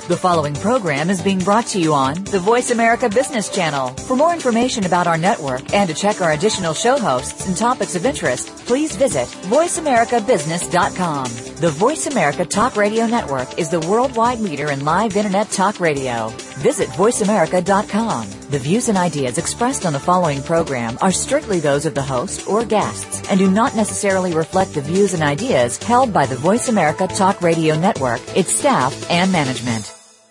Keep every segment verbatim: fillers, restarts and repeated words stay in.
The following program is being brought to you on the Voice America Business Channel. For more information about our network and to check our additional show hosts and topics of interest, please visit voice america business dot com. The Voice America Talk Radio Network is the worldwide leader in live Internet talk radio. Visit voice america dot com. The views and ideas expressed on the following program are strictly those of the host or guests and do not necessarily reflect the views and ideas held by the Voice America Talk Radio Network, its staff, and management.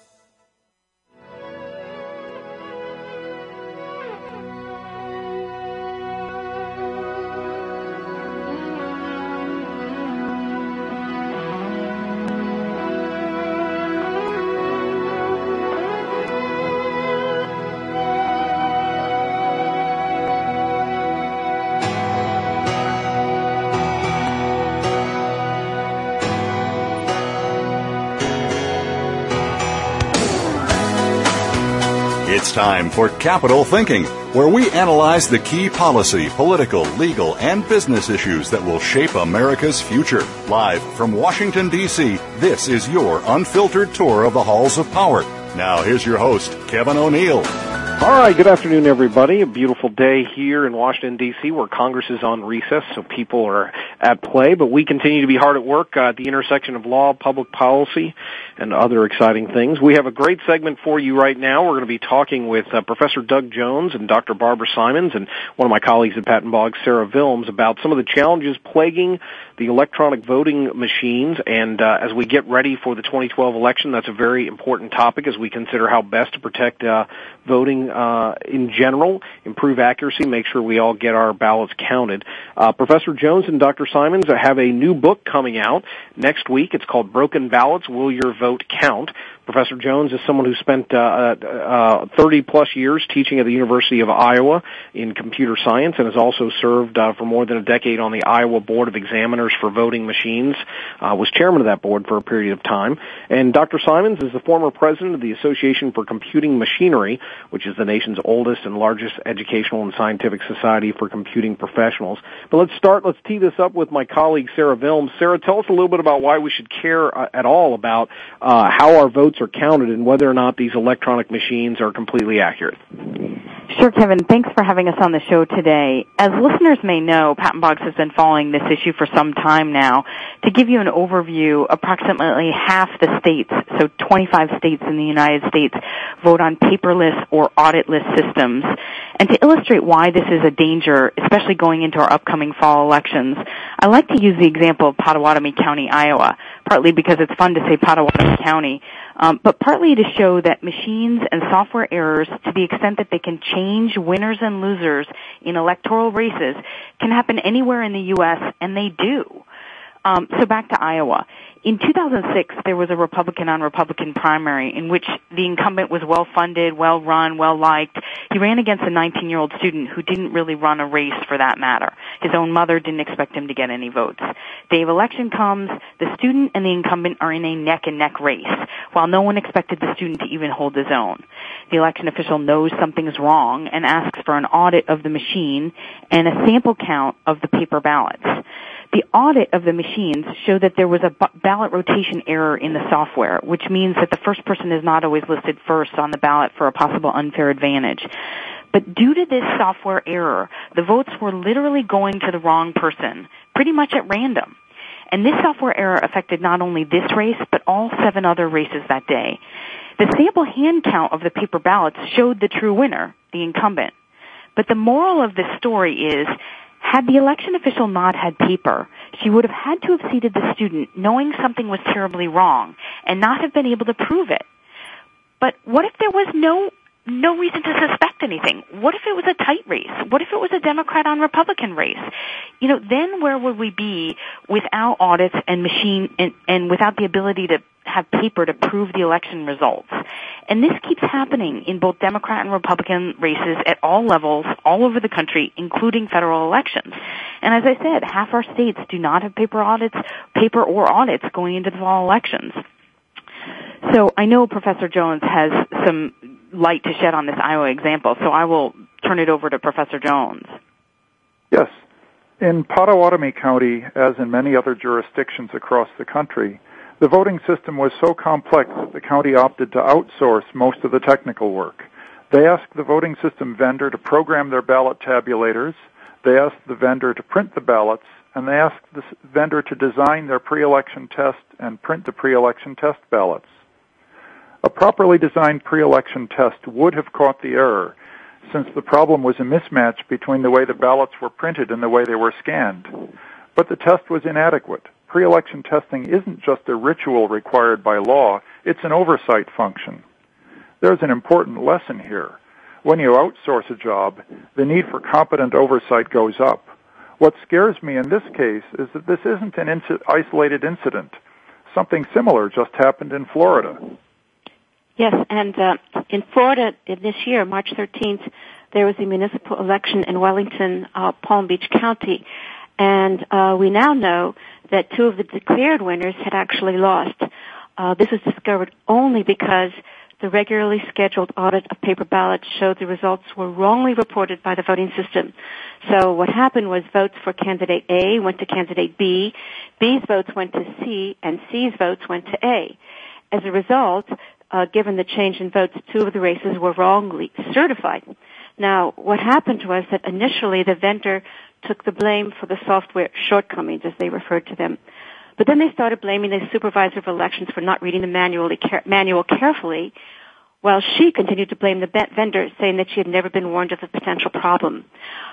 It's time for Capital Thinking, where we analyze the key policy, political, legal, and business issues that will shape America's future. Live from Washington, D C, this is your unfiltered tour of the halls of power. Now, here's your host, Kevin O'Neill. All right, good afternoon, everybody. A beautiful day here in Washington, D C, where Congress is on recess, so people are at play. But we continue to be hard at work uh, at the intersection of law, public policy, and other exciting things. We have a great segment for you right now. We're going to be talking with uh, Professor Doug Jones and Doctor Barbara Simons and one of my colleagues at Patton Boggs, Sarah Vilms, about some of the challenges plaguing the electronic voting machines. And uh, as we get ready for the twenty twelve election, that's a very important topic as we consider how best to protect uh, voting uh, in general, improve accuracy, make sure we all get our ballots counted. Uh, Professor Jones and Doctor Simons have a new book coming out next week. It's called Broken Ballots, Will Your Vote Count? Professor Jones is someone who spent uh, uh, thirty plus years teaching at the University of Iowa in computer science and has also served uh, for more than a decade on the Iowa Board of Examiners for Voting Machines, uh, was chairman of that board for a period of time. And Doctor Simons is the former president of the Association for Computing Machinery, which is the nation's oldest and largest educational and scientific society for computing professionals. But let's start, let's tee this up with my colleague Sarah Vilms. Sarah, tell us a little bit about why we should care uh, at all about uh, how our votes are counted and whether or not these electronic machines are completely accurate. Sure, Kevin. Thanks for having us on the show today. As listeners may know, Patton Boggs has been following this issue for some time now. To give you an overview, approximately half the states, so twenty-five states in the United States, vote on paperless or auditless systems. And to illustrate why this is a danger, especially going into our upcoming fall elections, I like to use the example of Pottawatomie County, Iowa, partly because it's fun to say Pottawatomie County, um, but partly to show that machines and software errors, to the extent that they can change winners and losers in electoral races, can happen anywhere in the U S, and they do. Um, so back to Iowa. In two thousand six, there was a Republican-on-Republican primary in which the incumbent was well-funded, well-run, well-liked. He ran against a nineteen-year-old student who didn't really run a race for that matter. His own mother didn't expect him to get any votes. Day of election comes, the student and the incumbent are in a neck-and-neck race, while no one expected the student to even hold his own. The election official knows something's wrong and asks for an audit of the machine and a sample count of the paper ballots. The audit of the machines showed that there was a ballot rotation error in the software, which means that the first person is not always listed first on the ballot for a possible unfair advantage. But due to this software error, the votes were literally going to the wrong person, pretty much at random. And this software error affected not only this race, but all seven other races that day. The sample hand count of the paper ballots showed the true winner, the incumbent. But the moral of this story is, had the election official not had paper, she would have had to have seated the student knowing something was terribly wrong and not have been able to prove it. But what if there was no no reason to suspect anything? What if it was a tight race? What if it was a Democrat on Republican race? You know, then where would we be without audits and machine and, and without the ability to have paper to prove the election results? And this keeps happening in both Democrat and Republican races at all levels, all over the country, including federal elections. And as I said, half our states do not have paper audits, paper or audits going into the fall elections. So I know Professor Jones has some light to shed on this Iowa example, so I will turn it over to Professor Jones. Yes. In Pottawatomie County, as in many other jurisdictions across the country, The voting system was so complex that the county opted to outsource most of the technical work. They asked the voting system vendor to program their ballot tabulators, they asked the vendor to print the ballots, and they asked the vendor to design their pre-election test and print the pre-election test ballots. A properly designed pre-election test would have caught the error, since the problem was a mismatch between the way the ballots were printed and the way they were scanned. But the test was inadequate. Pre-election testing isn't just a ritual required by law, it's an oversight function. There's an important lesson here. When you outsource a job, the need for competent oversight goes up. What scares me in this case is that this isn't an inc- isolated incident. Something similar just happened in Florida. Yes, and uh, in Florida this year, March thirteenth, there was a municipal election in Wellington, uh, Palm Beach County, and uh, we now know that two of the declared winners had actually lost. Uh, this was discovered only because the regularly scheduled audit of paper ballots showed the results were wrongly reported by the voting system. So what happened was votes for candidate A went to candidate B, B's votes went to C, and C's votes went to A. As a result, uh, given the change in votes, two of the races were wrongly certified. Now, what happened was that initially the vendor took the blame for the software shortcomings, as they referred to them. But then they started blaming the supervisor of elections for not reading the manually, manual carefully, while she continued to blame the vendor, saying that she had never been warned of the potential problem.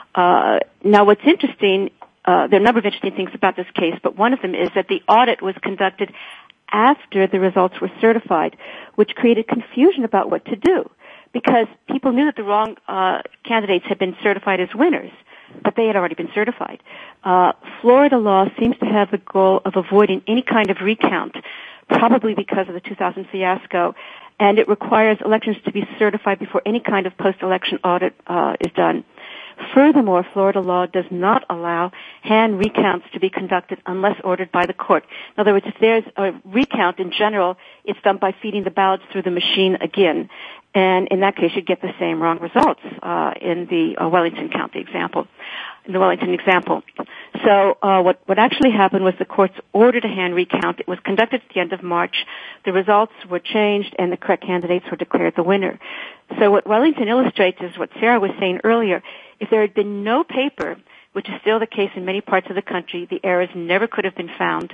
Uh, now, what's interesting, uh, there are a number of interesting things about this case, but one of them is that the audit was conducted after the results were certified, which created confusion about what to do, because people knew that the wrong uh, candidates had been certified as winners, but they had already been certified. Uh, Florida law seems to have the goal of avoiding any kind of recount, probably because of the two thousand fiasco, and it requires elections to be certified before any kind of post-election audit uh, is done. Furthermore, Florida law does not allow hand recounts to be conducted unless ordered by the court. In other words, if there's a recount in general, it's done by feeding the ballots through the machine again. And in that case, you get the same wrong results uh, in the uh, Wellington County example, in the Wellington example. So uh, what, what actually happened was the courts ordered a hand recount. It was conducted at the end of March. The results were changed, and the correct candidates were declared the winner. So what Wellington illustrates is what Sarah was saying earlier. If there had been no paper, which is still the case in many parts of the country, the errors never could have been found.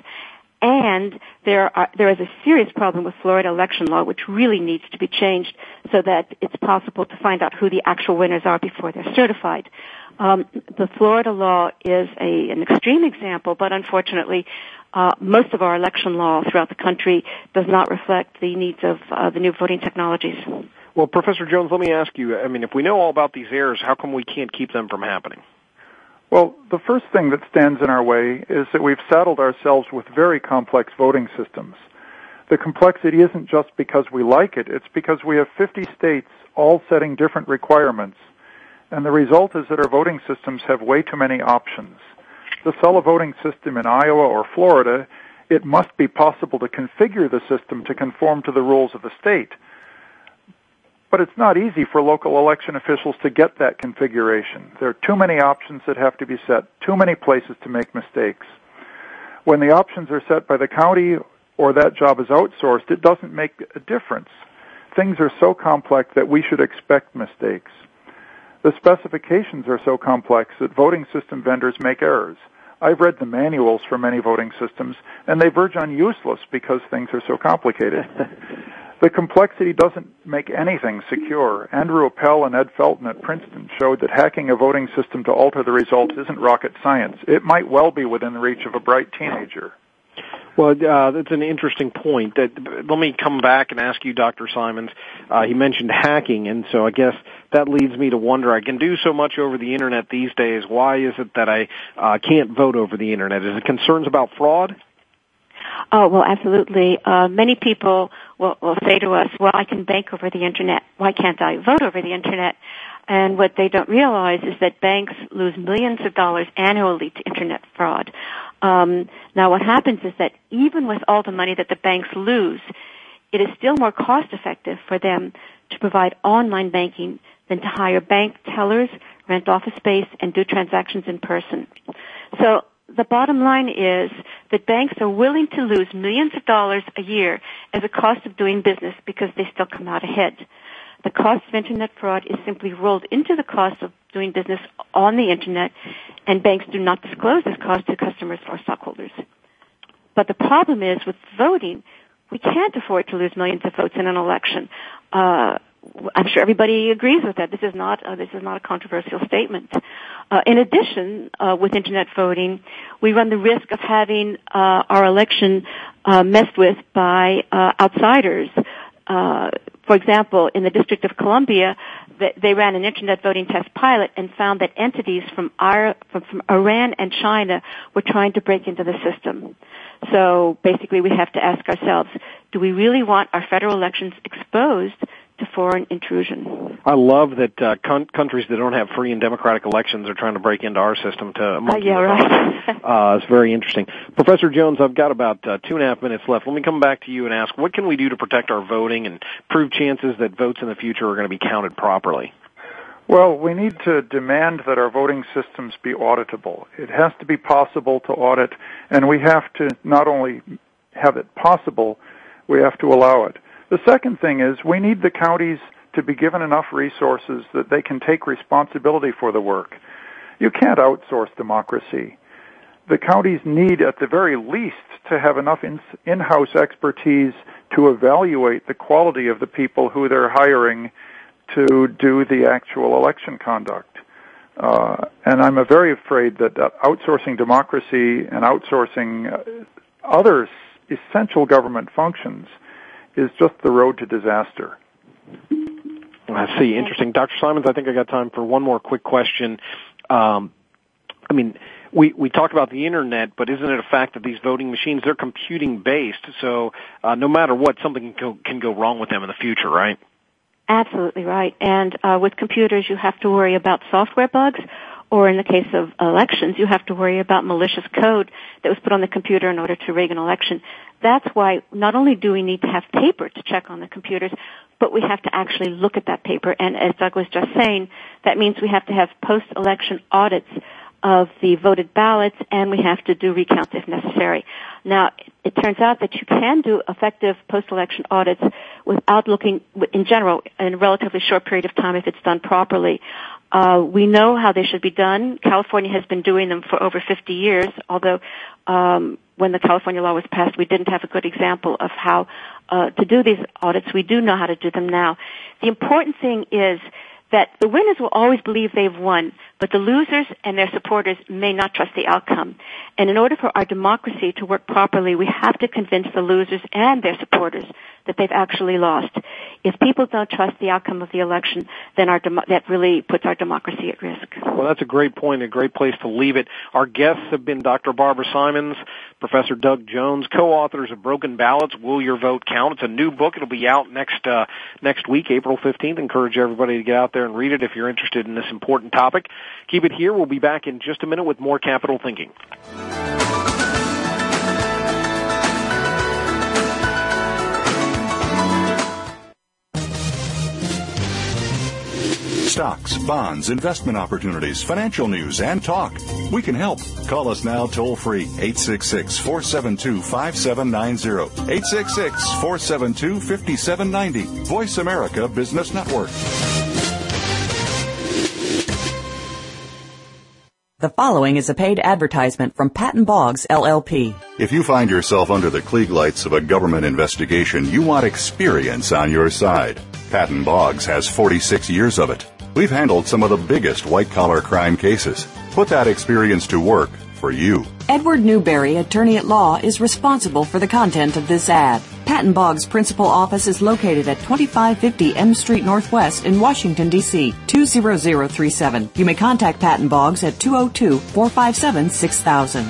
And there are, there is a serious problem with Florida election law, which really needs to be changed so that it's possible to find out who the actual winners are before they're certified. Um, the Florida law is a, an extreme example, but unfortunately, uh, most of our election law throughout the country does not reflect the needs of uh, the new voting technologies. Well, Professor Jones, let me ask you, I mean, if we know all about these errors, how come we can't keep them from happening? Well, the first thing that stands in our way is that we've saddled ourselves with very complex voting systems. The complexity isn't just because we like it, it's because we have fifty states all setting different requirements. And the result is that our voting systems have way too many options. To sell a voting system in Iowa or Florida, it must be possible to configure the system to conform to the rules of the state. But it's not easy for local election officials to get that configuration. There are too many options that have to be set, too many places to make mistakes. When the options are set by the county or that job is outsourced, it doesn't make a difference. Things are so complex that we should expect mistakes. The specifications are so complex that voting system vendors make errors. I've read the manuals for many voting systems, and they verge on useless because things are so complicated. The complexity doesn't make anything secure. Andrew Appel and Ed Felton at Princeton showed that hacking a voting system to alter the results isn't rocket science. It might well be within the reach of a bright teenager. Well, uh, that's an interesting point. That, let me come back and ask you, Doctor Simons. Uh, he mentioned hacking, and so I guess that leads me to wonder, I can do so much over the Internet these days. Why is it that I uh, can't vote over the Internet? Is it concerns about fraud? Oh, well, absolutely. Uh, many people will, will say to us, well, I can bank over the Internet. Why can't I vote over the Internet? And what they don't realize is that banks lose millions of dollars annually to Internet fraud. Um, now, what happens is that even with all the money that the banks lose, it is still more cost-effective for them to provide online banking than to hire bank tellers, rent office space, and do transactions in person. So the bottom line is that banks are willing to lose millions of dollars a year as a cost of doing business because they still come out ahead. The cost of Internet fraud is simply rolled into the cost of doing business on the Internet, and banks do not disclose this cost to customers or stockholders. But the problem is with voting, we can't afford to lose millions of votes in an election. Uh, I'm sure everybody agrees with that. This is not uh, this is not a controversial statement. Uh, in addition, uh, with Internet voting, we run the risk of having uh, our election uh, messed with by uh, outsiders. Uh, for example, in the District of Columbia, they ran an Internet voting test pilot and found that entities from, our, from, from Iran and China were trying to break into the system. So basically, we have to ask ourselves, do we really want our federal elections exposed to foreign intrusion? I love that uh, con- countries that don't have free and democratic elections are trying to break into our system to uh, yeah, right. uh, it's very interesting. Professor Jones, I've got about uh, two and a half minutes left. Let me come back to you and ask, what can we do to protect our voting and prove chances that votes in the future are going to be counted properly? Well, we need to demand that our voting systems be auditable. It has to be possible to audit, and we have to not only have it possible, we have to allow it. The second thing is we need the counties to be given enough resources that they can take responsibility for the work. You can't outsource democracy. The counties need, at the very least, to have enough in- in-house expertise to evaluate the quality of the people who they're hiring to do the actual election conduct. Uh, and I'm very afraid that uh, outsourcing democracy and outsourcing uh, other essential government functions is just the road to disaster. I see. Interesting. Doctor Simons, I think I got time for one more quick question. Um, I mean, we, we talk about the Internet, but isn't it a fact that these voting machines, they're computing-based, so uh, no matter what, something can go, can go wrong with them in the future, right? Absolutely right. And uh, with computers, you have to worry about software bugs, or in the case of elections, you have to worry about malicious code that was put on the computer in order to rig an election. That's why not only do we need to have paper to check on the computers, but we have to actually look at that paper. And as Doug was just saying, that means we have to have post-election audits of the voted ballots, and we have to do recounts if necessary. Now, it turns out that you can do effective post-election audits without looking, in general, in a relatively short period of time if it's done properly. Uh, we know how they should be done. California has been doing them for over fifty years, although um, when the California law was passed, we didn't have a good example of how uh, to do these audits. We do know how to do them now. The important thing is that the winners will always believe they've won, but the losers and their supporters may not trust the outcome. And in order for our democracy to work properly, we have to convince the losers and their supporters that they've actually lost. If people don't trust the outcome of the election, then our dem- that really puts our democracy at risk. Well, that's a great point, a great place to leave it. Our guests have been Doctor Barbara Simons, Professor Doug Jones, co-authors of Broken Ballots, Will Your Vote Count? It's a new book. It'll be out next uh, next week, April fifteenth. Encourage everybody to get out there and read it if you're interested in this important topic. Keep it here. We'll be back in just a minute with more Capital Thinking. Stocks, bonds, investment opportunities, financial news, and talk. We can help. Call us now toll free, eight six six, four seven two, five seven nine zero, eight six six, four seven two, five seven nine zero. Voice America Business Network. The following is a paid advertisement from Patton Boggs, L L P. If you find yourself under the Klieg lights of a government investigation, you want experience on your side. Patton Boggs has forty-six years of it. We've handled some of the biggest white-collar crime cases. Put that experience to work for you. Edward Newberry, attorney at law, is responsible for the content of this ad. Patton Boggs' principal office is located at twenty-five fifty M Street Northwest in Washington, D C, two zero zero three seven. You may contact Patton Boggs at two oh two, four five seven, six thousand.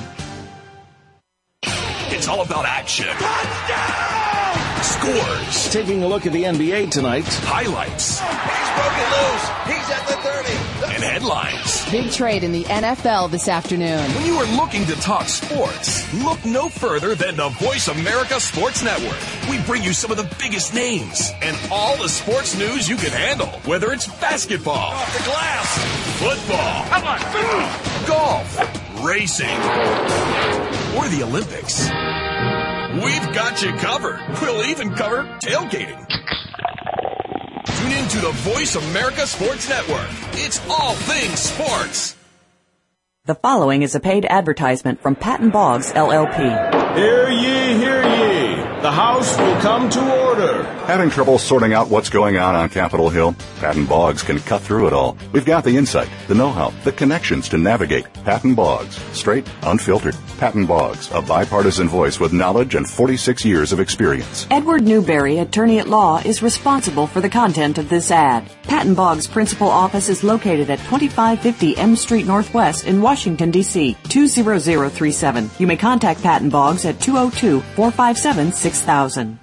It's all about action. Touchdown! Scores. Taking a look at the N B A tonight. Highlights. He's broken loose. He's at the thirty. And headlines. Big trade in the N F L this afternoon. When you are looking to talk sports, look no further than the Voice America Sports Network. We bring you some of the biggest names and all the sports news you can handle. Whether it's basketball, off the glass, football, come on, golf, racing, or the Olympics. We've got you covered. We'll even cover tailgating. Tune in to the Voice America Sports Network. It's all things sports. The following is a paid advertisement from Patton Boggs, L L P. Hear ye, hear ye. The House will come to order. Having trouble sorting out what's going on on Capitol Hill? Patton Boggs can cut through it all. We've got the insight, the know-how, the connections to navigate. Patton Boggs. Straight, unfiltered. Patton Boggs, a bipartisan voice with knowledge and forty-six years of experience. Edward Newberry, attorney at law, is responsible for the content of this ad. Patton Boggs' principal office is located at twenty-five fifty M Street Northwest in Washington, D C two zero zero three seven. You may contact Patton Boggs at two oh two, four five seven, six thousand.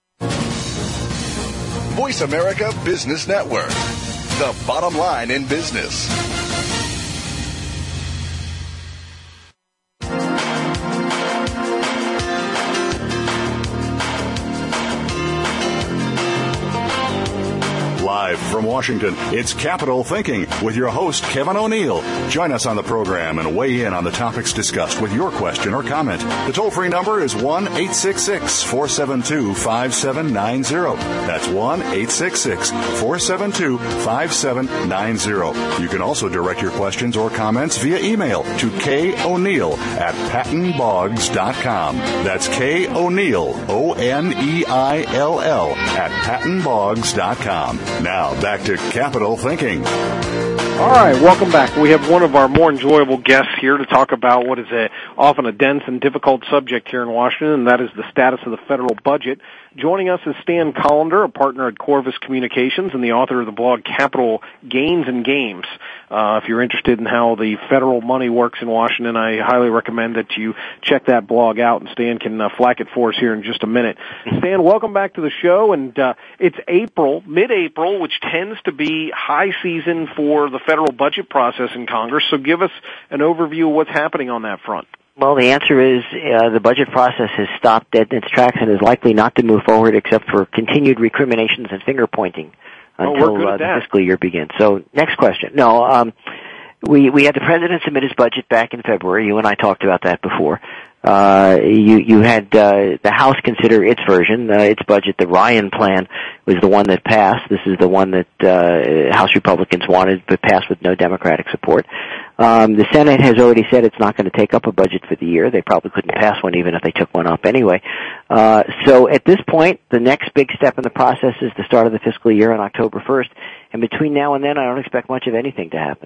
Voice America Business Network, the bottom line in business. Live from Washington, it's Capital Thinking with your host, Kevin O'Neill. Join us on the program and weigh in on the topics discussed with your question or comment. The toll-free number is one eight six six, four seven two, five seven nine zero. That's one eight six six, four seven two, five seven nine zero. You can also direct your questions or comments via email to koneil at patton boggs dot com. That's K. O'Neill, O N E I L L, at patton boggs dot com. Now, back to Capital Thinking. All right, welcome back. We have one of our more enjoyable guests here to talk about what is a, often a dense and difficult subject here in Washington, and that is the status of the federal budget. Joining us is Stan Collender, a partner at Corvus Communications and the author of the blog Capital Gains and Games. Uh, if you're interested in how the federal money works in Washington, I highly recommend that you check that blog out, and Stan can uh, flack it for us here in just a minute. Stan, welcome back to the show, and uh, it's April, mid-April, which tends to be high season for the federal budget process in Congress, so give us an overview of what's happening on that front. Well, the answer is uh, the budget process has stopped dead in its tracks and is likely not to move forward except for continued recriminations and finger-pointing until oh, uh, the fiscal year begins. So, next question. No, um, we we had the president submit his budget back in February. You and I talked about that before. Uh, you you had uh, the House consider its version, uh, its budget. The Ryan plan was the one that passed. This is the one that uh, House Republicans wanted, but passed with no Democratic support. Um, the Senate has already said it's not going to take up a budget for the year. They probably couldn't pass one even if they took one up anyway. Uh, so at this point, the next big step in the process is the start of the fiscal year on October first. And between now and then, I don't expect much of anything to happen.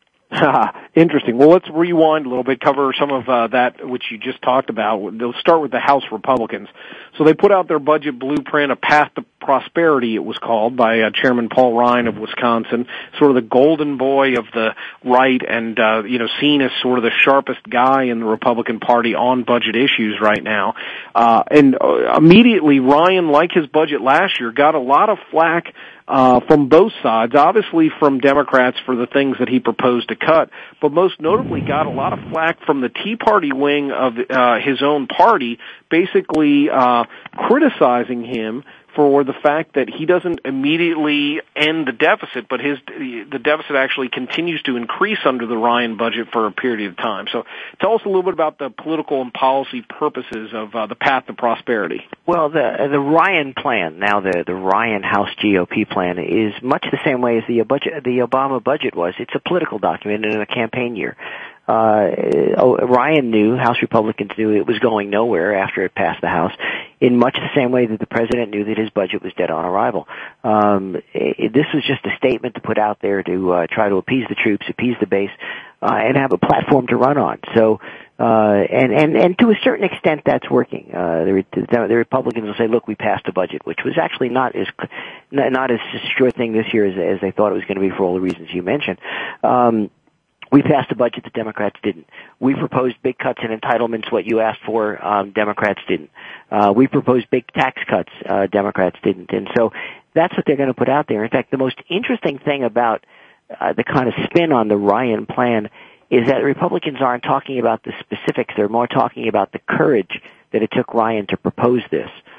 Interesting. Well, let's rewind a little bit, cover some of uh, that which you just talked about. They'll start with the House Republicans. So they put out their budget blueprint, a path to prosperity, it was called, by uh, Chairman Paul Ryan of Wisconsin, sort of the golden boy of the right and, uh, you know, seen as sort of the sharpest guy in the Republican Party on budget issues right now. Uh, and uh, immediately, Ryan, like his budget last year, got a lot of flack Uh, from both sides, obviously from Democrats for the things that he proposed to cut, but most notably got a lot of flack from the Tea Party wing of uh, his own party, basically uh, criticizing him for the fact that he doesn't immediately end the deficit, but his the deficit actually continues to increase under the Ryan budget for a period of time. So tell us a little bit about the political and policy purposes of uh, the path to prosperity. Well, the the Ryan plan, now the, the Ryan House G O P plan, is much the same way as the budget, the Obama budget was. It's a political document in a campaign year. Uh, Ryan knew, House Republicans knew it was going nowhere after it passed the House, in much the same way that the president knew that his budget was dead on arrival. Um, it, this was just a statement to put out there to uh, try to appease the troops, appease the base, uh, and have a platform to run on. So, uh, and, and, and to a certain extent that's working. Uh, the, the Republicans will say, look, we passed a budget, which was actually not as, not as sure thing this year as, as they thought it was going to be for all the reasons you mentioned. Um, We passed a budget that Democrats didn't. We proposed big cuts in entitlements, what you asked for, um, Democrats didn't. Uh, we proposed big tax cuts, uh, Democrats didn't. And so that's what they're going to put out there. In fact, the most interesting thing about uh, the kind of spin on the Ryan plan is that Republicans aren't talking about the specifics. They're more talking about the courage that it took Ryan to propose this.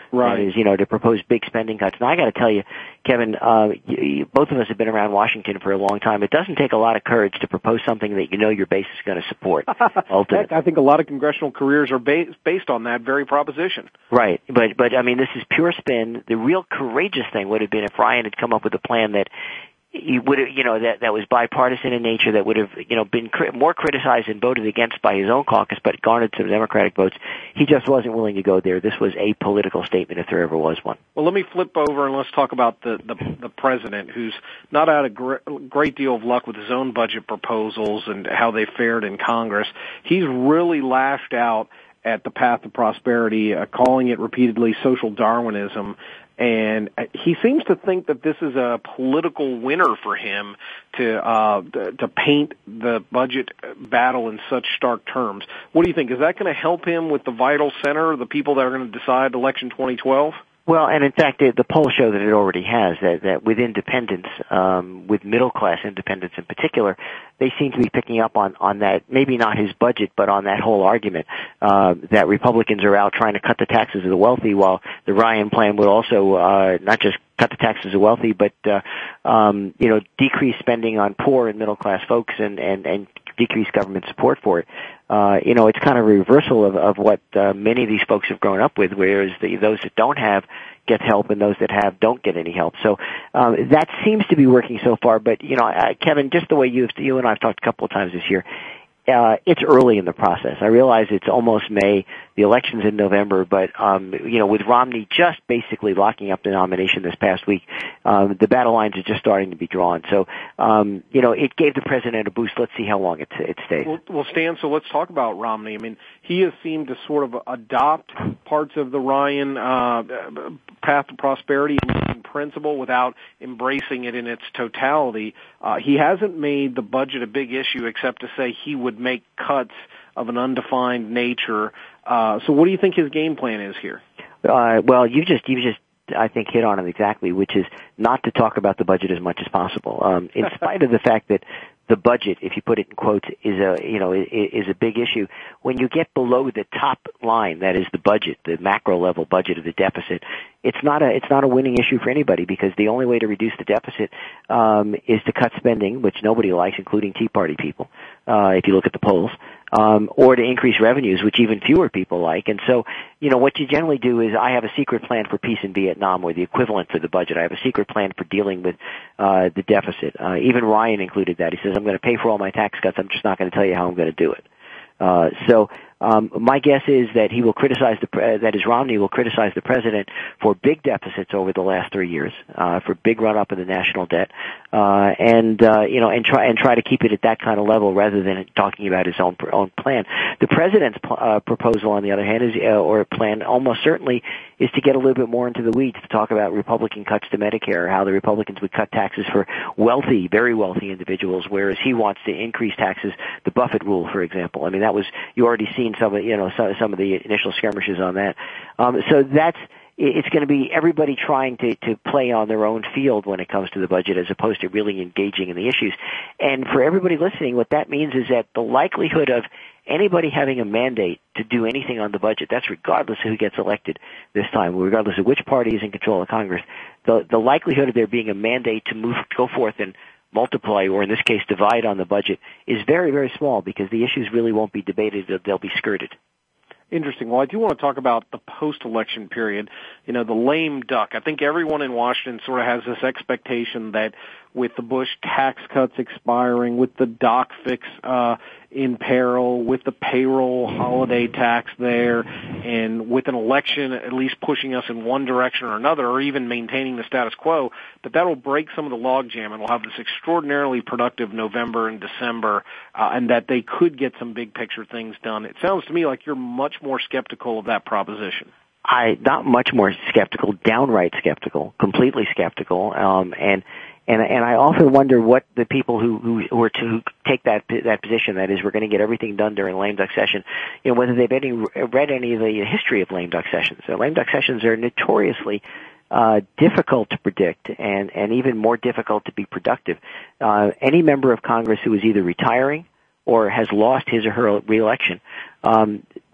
Right. That is, you know, to propose big spending cuts. And I got to tell you, Kevin, uh, you, you, both of us have been around Washington for a long time. It doesn't take a lot of courage to propose something that you know your base is going to support. Ultimately, I think a lot of congressional careers are ba- based on that very proposition. Right, but but I mean, this is pure spin. The real courageous thing would have been if Ryan had come up with a plan that he would have, you know, that that was bipartisan in nature, that would have, you know, been cri- more criticized and voted against by his own caucus, but garnered some Democratic votes. He just wasn't willing to go there. This was a political statement, if there ever was one. Well, let me flip over and let's talk about the the, the president, who's not had a gr- great deal of luck with his own budget proposals and how they fared in Congress. He's really lashed out at the path to prosperity, uh, calling it repeatedly social Darwinism. And he seems to think that this is a political winner for him to uh, to paint the budget battle in such stark terms. What do you think? Is that going to help him with the vital center, the people that are going to decide election twenty twelve? Well, and in fact, the, the polls show that it already has, that, that with independents, um, with middle-class independents in particular, they seem to be picking up on, on that, maybe not his budget, but on that whole argument, uh, that Republicans are out trying to cut the taxes of the wealthy, while the Ryan plan would also, uh, not just cut the taxes of the wealthy, but, uh, um, you know, decrease spending on poor and middle-class folks and, and, and decrease government support for it. Uh, you know, it's kind of a reversal of, of what uh, many of these folks have grown up with, whereas the, those that don't have get help and those that have don't get any help. So um, that seems to be working so far. But, you know, uh, Kevin, just the way you you and I have talked a couple of times this year, uh, it's early in the process. I realize it's almost May, the election's in November, but, um, you know, with Romney just basically locking up the nomination this past week, um, the battle lines are just starting to be drawn. So, um, you know, it gave the president a boost. Let's see how long it, it stays. Well, well, Stan, so let's talk about Romney. I mean, he has seemed to sort of adopt parts of the Ryan uh, path to prosperity in principle without embracing it in its totality. Uh, he hasn't made the budget a big issue except to say he would make cuts of an undefined nature. Uh, so what do you think his game plan is here? Uh, well, you just, you just, I think, hit on it exactly, which is not to talk about the budget as much as possible. Um, in spite of the fact that the budget, if you put it in quotes, is a, you know, is a big issue. When you get below the top line, that is the budget, the macro level budget of the deficit, it's not a, it's not a winning issue for anybody, because the only way to reduce the deficit, um, is to cut spending, which nobody likes, including Tea Party people, uh, if you look at the polls. Um, or to increase revenues, which even fewer people like. And so, you know, what you generally do is, I have a secret plan for peace in Vietnam, or the equivalent to the budget. I have a secret plan for dealing with uh, the deficit. Uh, even Ryan included that. He says, I'm going to pay for all my tax cuts. I'm just not going to tell you how I'm going to do it. Uh, so, um, my guess is that he will criticize the, uh, that is Romney will criticize the president for big deficits over the last three years, uh, for big run up in the national debt, uh, and, uh, you know, and try, and try to keep it at that kind of level rather than talking about his own, own plan. The president's, uh, proposal, on the other hand, is, uh, or plan almost certainly is to get a little bit more into the weeds, to talk about Republican cuts to Medicare, how the Republicans would cut taxes for wealthy, very wealthy individuals, whereas he wants to increase taxes, the Buffett rule, for example. I mean, that was, you already seen some of, you know, some, some of the initial skirmishes on that. Um, so that's, it's going to be everybody trying to, to play on their own field when it comes to the budget, as opposed to really engaging in the issues. And for everybody listening, what that means is that the likelihood of anybody having a mandate to do anything on the budget, that's regardless of who gets elected this time, regardless of which party is in control of Congress, the, the likelihood of there being a mandate to move, go forth and multiply, or in this case divide on the budget, is very, very small, because the issues really won't be debated, they'll be skirted. Interesting. Well, I do want to talk about the post-election period, you know, the lame duck. I think everyone in Washington sort of has this expectation that with the Bush tax cuts expiring, with the doc fix uh, in peril, with the payroll holiday tax there, and with an election at least pushing us in one direction or another, or even maintaining the status quo, that that will break some of the logjam, and we'll have this extraordinarily productive November and December, uh, and that they could get some big picture things done. It sounds to me like you're much more skeptical of that proposition. I not much more skeptical, downright skeptical, completely skeptical, um, and and and I often wonder what the people who who, who are to take that that position, that is, we're going to get everything done during lame duck session, you know, whether they've any, read any of the history of lame duck sessions. So lame duck sessions are notoriously uh difficult to predict, and and even more difficult to be productive. Uh, any member of Congress who is either retiring or has lost his or her reelection, um,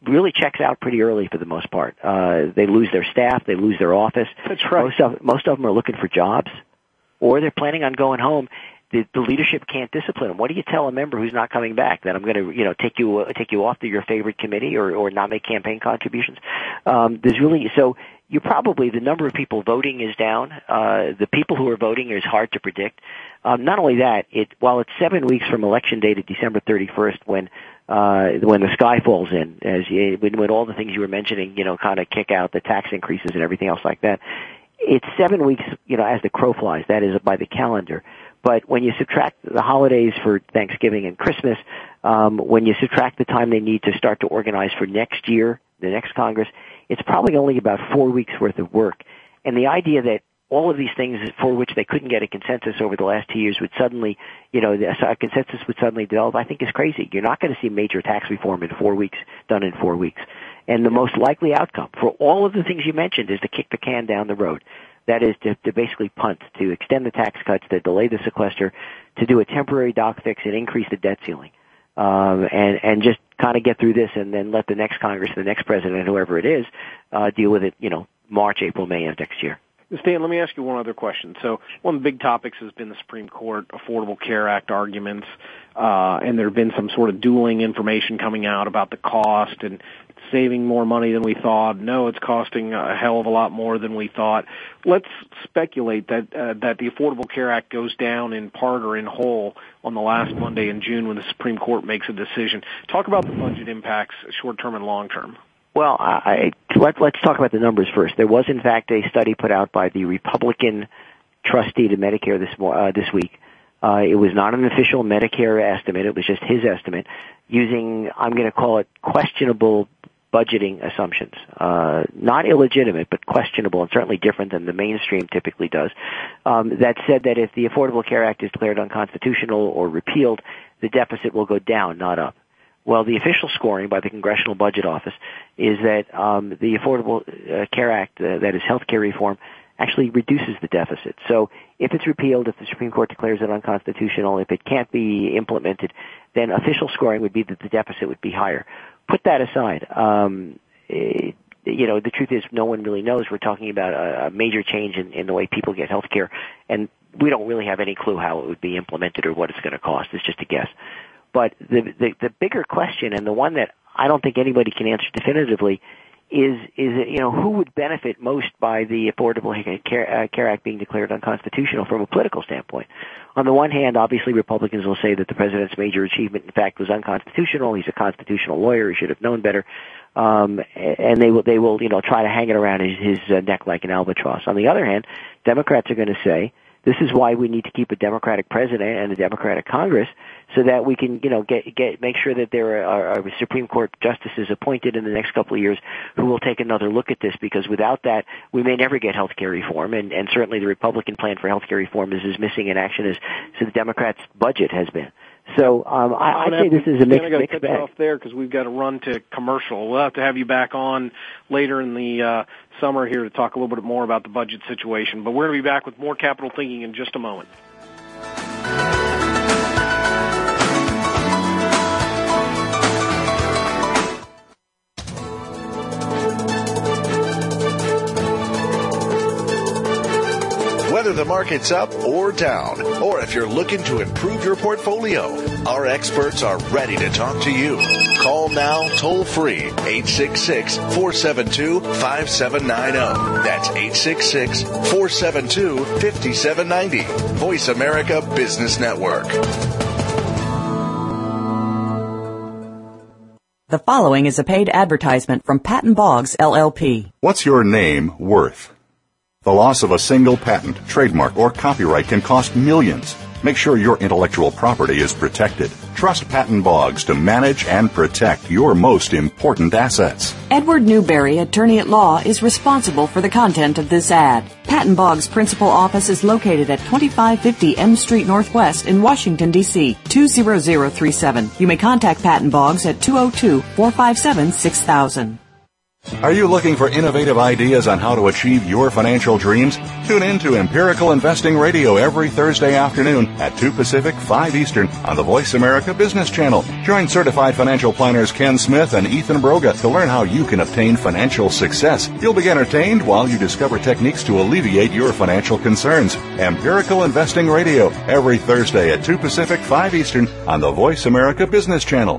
really checks out pretty early for the most part. Uh, they lose their staff, they lose their office. That's right. Most of, most of them are looking for jobs, or they're planning on going home. The, the leadership can't discipline them. What do you tell a member who's not coming back? That I'm going to, you know, take you uh, take you off to your favorite committee, or, or not make campaign contributions? Um, there's really so you probably the number of people voting is down. Uh, the people who are voting is hard to predict. Um, not only that, it while it's seven weeks from election day to December thirty-first, when uh, when the sky falls in, as you, when, when all the things you were mentioning, you know, kind of kick out, the tax increases and everything else like that. It's seven weeks, you know, as the crow flies. That is by the calendar. But when you subtract the holidays for Thanksgiving and Christmas, um, when you subtract the time they need to start to organize for next year, the next Congress, it's probably only about four weeks worth of work. And the idea that all of these things for which they couldn't get a consensus over the last two years would suddenly, you know, a consensus would suddenly develop, I think is crazy. You're not going to see major tax reform in four weeks, done in four weeks. And the most likely outcome for all of the things you mentioned is to kick the can down the road. That is to, to basically punt, to extend the tax cuts, to delay the sequester, to do a temporary doc fix and increase the debt ceiling, um, and, and just kind of get through this and then let the next Congress, the next president, whoever it is, uh, deal with it, you know, March, April, May of next year. Stan, let me ask you one other question. So one of the big topics has been the Supreme Court Affordable Care Act arguments, uh, and there have been some sort of dueling information coming out about the cost and saving more money than we thought. No, it's costing a hell of a lot more than we thought. Let's speculate that uh, that the Affordable Care Act goes down in part or in whole on the last Monday in June when the Supreme Court makes a decision. Talk about the budget impacts, short-term and long-term. Well, I, let, let's talk about the numbers first. There was, in fact, a study put out by the Republican trustee to Medicare this uh, this week. Uh, it was not an official Medicare estimate. It was just his estimate using, I'm going to call it, questionable budgeting assumptions. Uh, not illegitimate, but questionable, and certainly different than the mainstream typically does. Um, that said that if the Affordable Care Act is declared unconstitutional or repealed, the deficit will go down, not up. Well, the official scoring by the Congressional Budget Office is that um, the Affordable uh, Care Act, uh, that is health care reform, actually reduces the deficit. So if it's repealed, if the Supreme Court declares it unconstitutional, if it can't be implemented, then official scoring would be that the deficit would be higher. Put that aside. Um, it, you know, the truth is no one really knows. We're talking about a, a major change in, in the way people get health care, and we don't really have any clue how it would be implemented or what it's going to cost. It's just a guess. But the, the the bigger question, and the one that I don't think anybody can answer definitively, is is you know who would benefit most by the Affordable Care, uh, Care Act being declared unconstitutional from a political standpoint. On the one hand, obviously Republicans will say that the president's major achievement, in fact, was unconstitutional. He's a constitutional lawyer. He should have known better, um, and they will they will you know try to hang it around his, his uh, neck like an albatross. On the other hand, Democrats are going to say, this is why we need to keep a Democratic president and a Democratic Congress, so that we can, you know, get get make sure that there are, are Supreme Court justices appointed in the next couple of years who will take another look at this. Because without that, we may never get health care reform, and, and certainly the Republican plan for health care reform is as missing in action as so the Democrats' budget has been. So um, I, I'd say this is a mixed, Dan, I mixed cut bag. you off there because we've got to run to commercial. We'll have to have you back on later in the uh, summer here to talk a little bit more about the budget situation. But we're going to be back with more Capital Thinking in just a moment. Whether the market's up or down, or if you're looking to improve your portfolio, our experts are ready to talk to you. Call now toll free, eight six six, four seven two, five seven nine zero. That's eight six six, four seven two, five seven nine zero. Voice America Business Network. The following is a paid advertisement from Patton Boggs, L L P. What's your name worth? The loss of a single patent, trademark, or copyright can cost millions. Make sure your intellectual property is protected. Trust Patton Boggs to manage and protect your most important assets. Edward Newberry, attorney at law, is responsible for the content of this ad. Patton Boggs' principal office is located at twenty-five fifty M Street Northwest in Washington, D C, two zero zero three seven. You may contact Patton Boggs at two oh two, four five seven, six thousand. Are you looking for innovative ideas on how to achieve your financial dreams? Tune in to Empirical Investing Radio every Thursday afternoon at two Pacific, five Eastern on the Voice America Business Channel. Join certified financial planners Ken Smith and Ethan Broga to learn how you can obtain financial success. You'll be entertained while you discover techniques to alleviate your financial concerns. Empirical Investing Radio every Thursday at two Pacific, five Eastern on the Voice America Business Channel.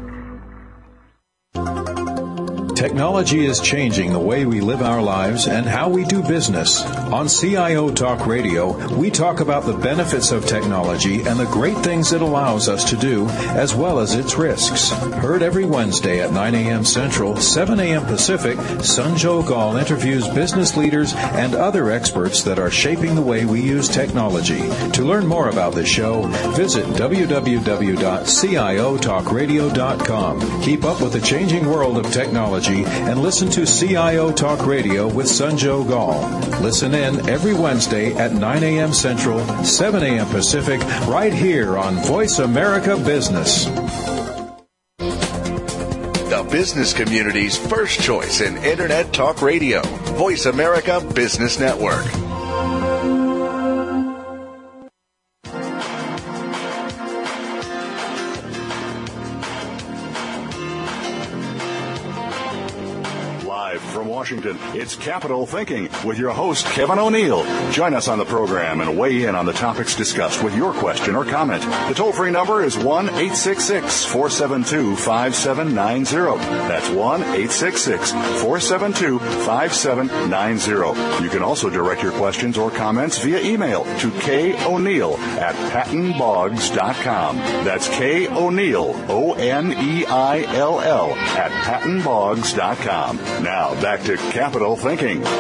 Technology is changing the way we live our lives and how we do business. On C I O Talk Radio, we talk about the benefits of technology and the great things it allows us to do, as well as its risks. Heard every Wednesday at nine a.m. Central, seven a.m. Pacific, Sanjog Aul interviews business leaders and other experts that are shaping the way we use technology. To learn more about the show, visit w w w dot c i o talk radio dot com. Keep up with the changing world of technology and listen to C I O Talk Radio with Sanjog Aul. Listen in every Wednesday at nine a.m. Central, seven a.m. Pacific, right here on Voice America Business. The business community's first choice in Internet Talk Radio. Voice America Business Network. From Washington, it's Capital Thinking with your host, Kevin O'Neill. Join us on the program and weigh in on the topics discussed with your question or comment. The toll-free number is one eight six six, four seven two, five seven nine zero. That's one eight six six, four seven two, five seven nine zero. You can also direct your questions or comments via email to koneil at patton boggs dot com. That's K O'Neill, O N E I L L, at patton boggs dot com. Now, back to Capital Thinking. All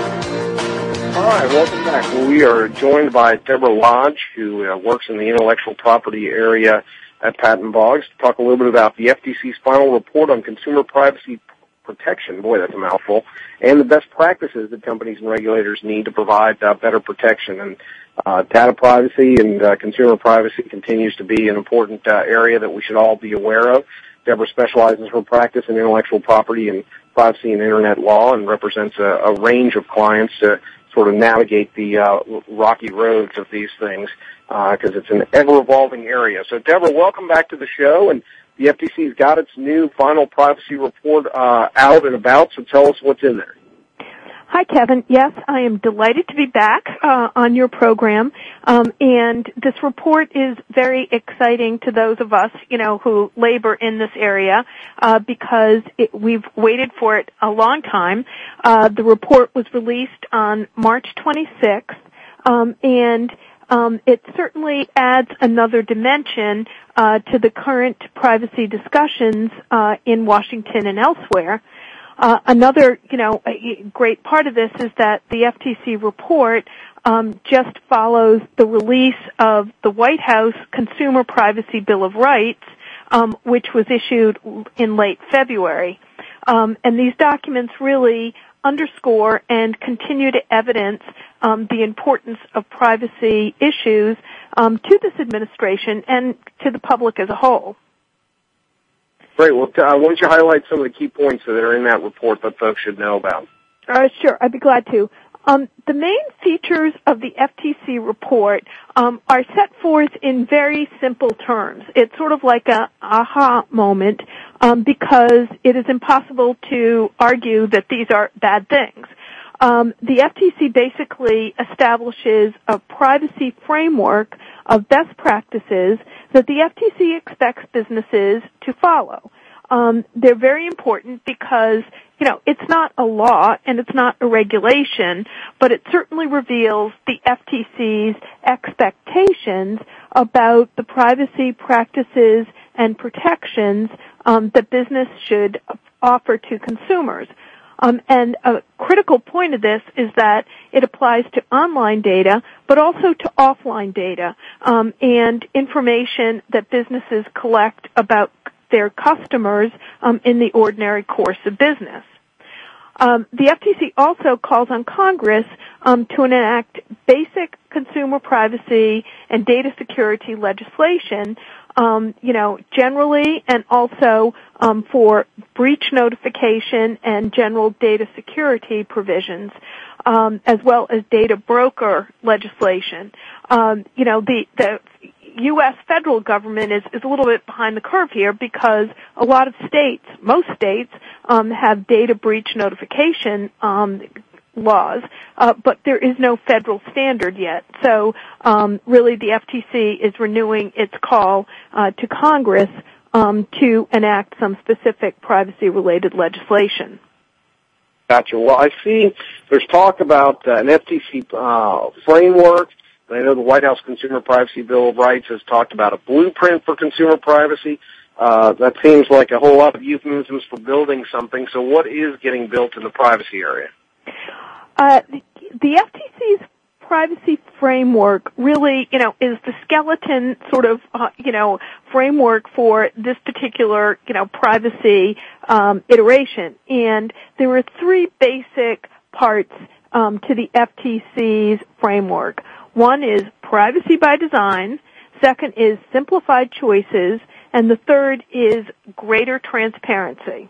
right, welcome back. Well, we are joined by Deborah Lodge, who uh, works in the intellectual property area at Patton Boggs, to talk a little bit about the F T C's final report on consumer privacy protection. Boy, that's a mouthful. And the best practices that companies and regulators need to provide uh, better protection. And uh, data privacy and uh, consumer privacy continues to be an important uh, area that we should all be aware of. Deborah specializes her practice in intellectual property and privacy and internet law and represents a, a range of clients to sort of navigate the uh, rocky roads of these things because uh, it's an ever-evolving area. So, Deborah, welcome back to the show. And the F T C's got its new final privacy report uh, out and about, so tell us what's in there. Hi, Kevin. Yes, I am delighted to be back uh, on your program, um, and this report is very exciting to those of us, you know, who labor in this area uh, because it, we've waited for it a long time. Uh, the report was released on March twenty-sixth, um, and um, it certainly adds another dimension uh, to the current privacy discussions uh, in Washington and elsewhere. Uh, another, you know, great part of this is that the F T C report um, just follows the release of the White House Consumer Privacy Bill of Rights, um, which was issued in late February. Um, and these documents really underscore and continue to evidence um, the importance of privacy issues um, to this administration and to the public as a whole. Great. Well, uh, why don't you highlight some of the key points that are in that report that folks should know about? Uh, sure, I'd be glad to. Um, the main features of the F T C report um, are set forth in very simple terms. It's sort of like a aha moment um, because it is impossible to argue that these are bad things. Um, the F T C basically establishes a privacy framework of best practices that the F T C expects businesses to follow. Um, they're very important because, you know, it's not a law and it's not a regulation, but it certainly reveals the F T C's expectations about the privacy practices and protections um, that business should offer to consumers. Um, and a critical point of this is that it applies to online data, but also to offline data um, and information that businesses collect about their customers um, in the ordinary course of business. Um, the F T C also calls on Congress um, to enact basic consumer privacy and data security legislation, um, you know, generally, and also um, for breach notification and general data security provisions, um, as well as data broker legislation. Um, you know, the the U S federal government is, is a little bit behind the curve here because a lot of states, most states, um, have data breach notification um, laws, uh, but there is no federal standard yet. So um, really the F T C is renewing its call uh, to Congress um, to enact some specific privacy-related legislation. Gotcha. Well, I see there's talk about uh, an F T C uh, framework. I know the White House Consumer Privacy Bill of Rights has talked about a blueprint for consumer privacy. Uh, that seems like a whole lot of euphemisms for building something. So what is getting built in the privacy area? Uh, the F T C's privacy framework really, you know, is the skeleton sort of, uh, you know, framework for this particular, you know, privacy um, iteration. And there are three basic parts um, to the F T C's framework. One is privacy by design, second is simplified choices, and the third is greater transparency.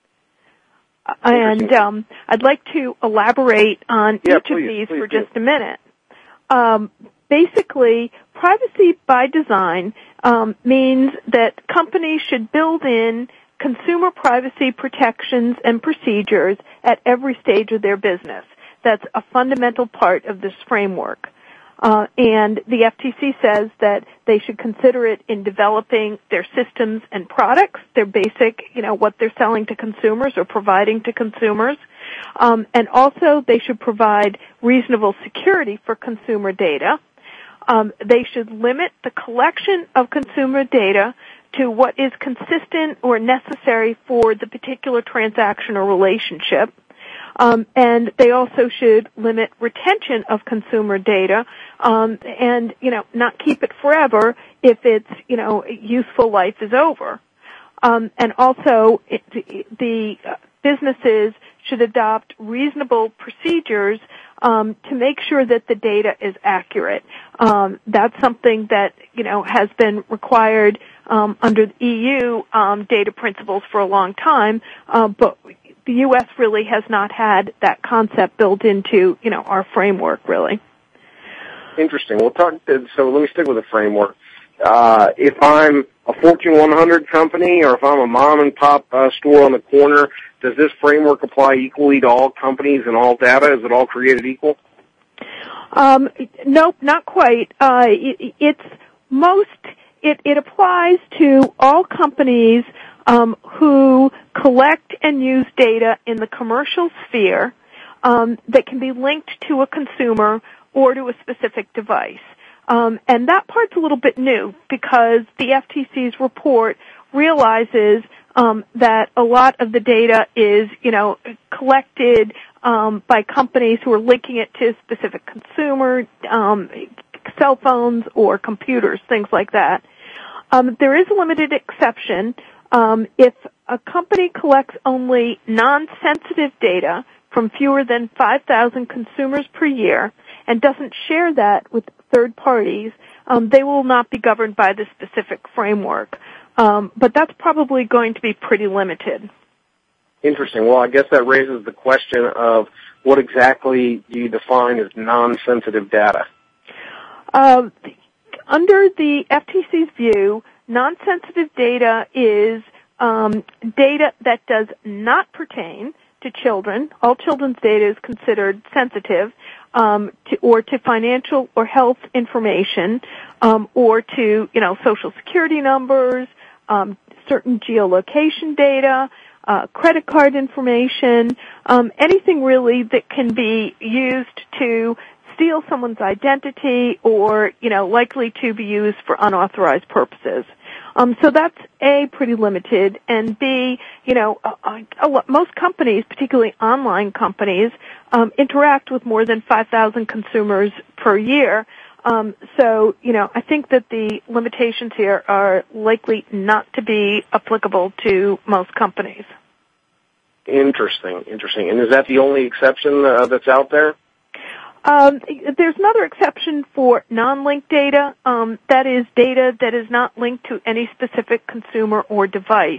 And um, I'd like to elaborate on yeah, each please, of these please for do. just a minute. Um, basically, privacy by design um, means that companies should build in consumer privacy protections and procedures at every stage of their business. That's a fundamental part of this framework. Uh, and the F T C says that they should consider it in developing their systems and products, their basic, you know, what they're selling to consumers or providing to consumers. Um, and also they should provide reasonable security for consumer data. Um, they should limit the collection of consumer data to what is consistent or necessary for the particular transaction or relationship. Um, and they also should limit retention of consumer data, um, and, you know, not keep it forever if its, you know, useful life is over. Um, and also, it, the businesses should adopt reasonable procedures um, to make sure that the data is accurate. Um, that's something that, you know, has been required um, under the E U um, data principles for a long time, uh, but the U S really has not had that concept built into, you know, our framework, really. Interesting. We'll talk. So let me stick with the framework. Uh, if I'm a Fortune one hundred company, or if I'm a mom and pop uh, store on the corner, does this framework apply equally to all companies and all data? Is it all created equal? Um, nope, not quite. Uh, it, it's most. It, it applies to all companies Um, who collect and use data in the commercial sphere um, that can be linked to a consumer or to a specific device. Um, and that part's a little bit new because the F T C's report realizes um, that a lot of the data is, you know, collected um, by companies who are linking it to specific consumer um, cell phones or computers, things like that. Um, there is a limited exception. Um, if a company collects only non-sensitive data from fewer than five thousand consumers per year and doesn't share that with third parties, um, they will not be governed by this specific framework. Um, but that's probably going to be pretty limited. Interesting. Well, I guess that raises the question of what exactly do you define as non-sensitive data? Uh, under the F T C's view, non-sensitive data is um, data that does not pertain to children. All children's data is considered sensitive, um, to, or to financial or health information, um, or to, you know, social security numbers, um, certain geolocation data, uh, credit card information, um, anything really that can be used to steal someone's identity or, you know, likely to be used for unauthorized purposes. Um, so that's A, pretty limited, and B, you know, a, a, a, most companies, particularly online companies, um, interact with more than five thousand consumers per year. Um, so, you know, I think that the limitations here are likely not to be applicable to most companies. Interesting, interesting. And is that the only exception uh, that's out there? Um, there's another exception for non-linked data. Um, that is data that is not linked to any specific consumer or device.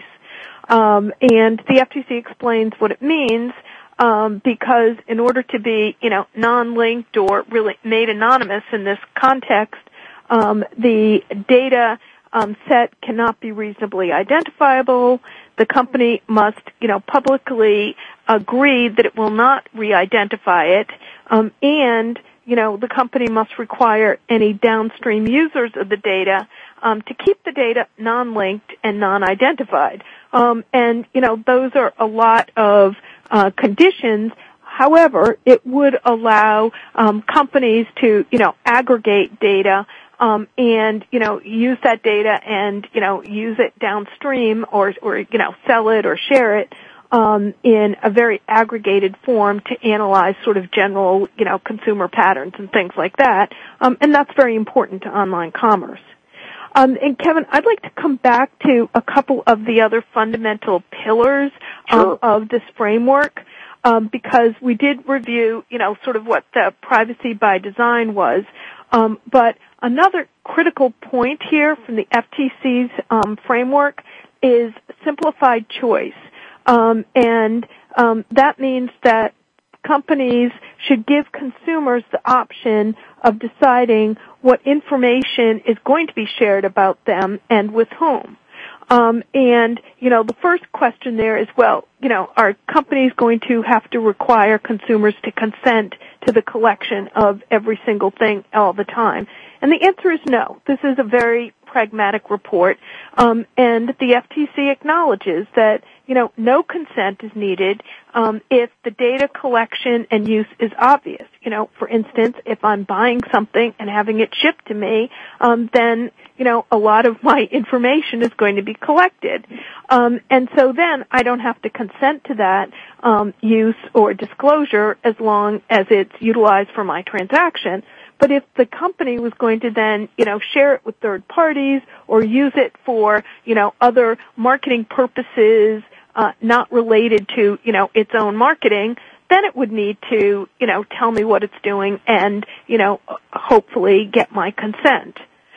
Um, and the F T C explains what it means, um, because in order to be, you know, non-linked or really made anonymous in this context, um, the data um, set cannot be reasonably identifiable. The company must, you know, publicly agree that it will not re-identify it, um, and, you know, the company must require any downstream users of the data um, to keep the data non-linked and non-identified. Um, and, you know, those are a lot of uh, conditions. However, it would allow um, companies to, you know, aggregate data Um, and, you know, use that data and, you know, use it downstream or, or, you know, sell it or share it, um, in a very aggregated form to analyze sort of general, you know, consumer patterns and things like that. Um, and that's very important to online commerce. Um, and Kevin, I'd like to come back to a couple of the other fundamental pillars Sure. um, of this framework. Um, because we did review, you know, sort of what the privacy by design was. Um, but another critical point here from the F T C's um, framework is simplified choice. Um, and um, that means that companies should give consumers the option of deciding what information is going to be shared about them and with whom. Um, and, you know, the first question there is, well, you know, are companies going to have to require consumers to consent to the collection of every single thing all the time? And the answer is no. This is a very pragmatic report, um, and the F T C acknowledges that, you know, no consent is needed um, if the data collection and use is obvious. You know, for instance, if I'm buying something and having it shipped to me, um, then, you know, a lot of my information is going to be collected. Um, and so then I don't have to consent to that um, use or disclosure as long as it's utilized for my transaction. But if the company was going to then, you know, share it with third parties or use it for, you know, other marketing purposes, uh, not related to, you know, its own marketing, then it would need to, you know, tell me what it's doing and, you know, hopefully get my consent.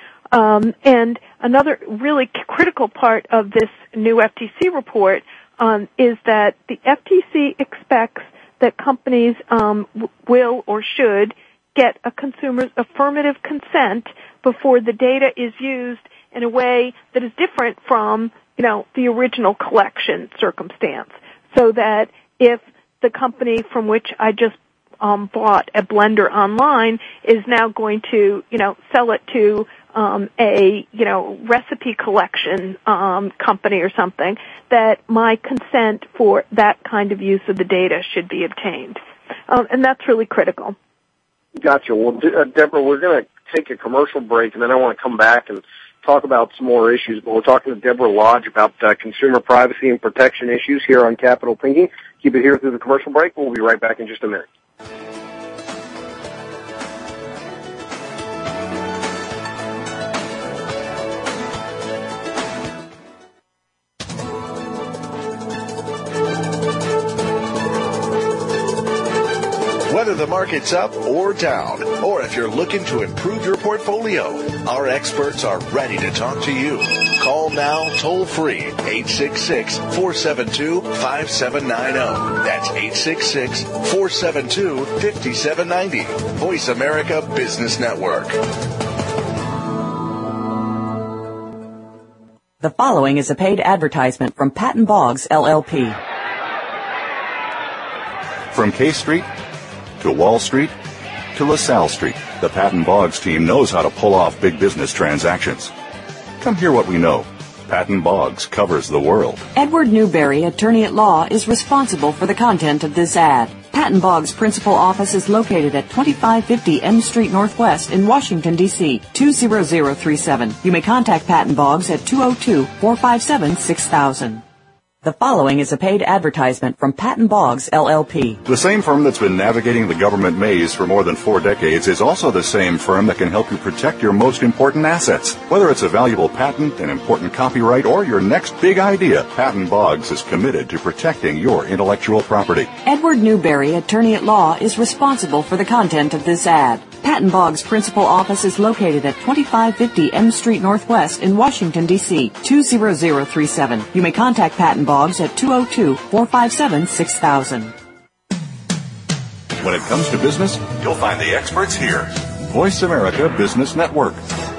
Um, and another really critical part of this new F T C report um, is that the F T C expects that companies um, w- will or should get a consumer's affirmative consent before the data is used in a way that is different from, you know, the original collection circumstance. So that if the company from which I just um, bought a blender online is now going to, you know, sell it to um, a, you know, recipe collection um, company or something, that my consent for that kind of use of the data should be obtained. Um, and that's really critical. Gotcha. Well, uh, Deborah, we're going to take a commercial break, and then I want to come back and talk about some more issues. But we're talking to Deborah Lodge about uh, consumer privacy and protection issues here on Capital Thinking. Keep it here through the commercial break. We'll be right back in just a minute. Whether the market's up or down, or if you're looking to improve your portfolio, our experts are ready to talk to you. Call now toll free, eight six six, four seven two, five seven nine zero. That's eight six six, four seven two, five seven nine zero. Voice America Business Network. The following is a paid advertisement from Patton Boggs, L L P. From K Street to Wall Street to LaSalle Street, the Patton Boggs team knows how to pull off big business transactions. Come hear what we know. Patton Boggs covers the world. Edward Newberry, attorney at law, is responsible for the content of this ad. Patton Boggs' principal office is located at twenty-five fifty M Street Northwest in Washington, D C, two zero zero three seven. You may contact Patton Boggs at two oh two, four five seven, six thousand. The following is a paid advertisement from Patton Boggs, L L P. The same firm that's been navigating the government maze for more than four decades is also the same firm that can help you protect your most important assets. Whether it's a valuable patent, an important copyright, or your next big idea, Patton Boggs is committed to protecting your intellectual property. Edward Newberry, attorney at law, is responsible for the content of this ad. Patton Boggs' principal office is located at twenty-five fifty M Street Northwest in Washington, D C two zero zero three seven. You may contact Patton Boggs at two oh two, four five seven, six thousand. When it comes to business, you'll find the experts here. Voice America Business Network.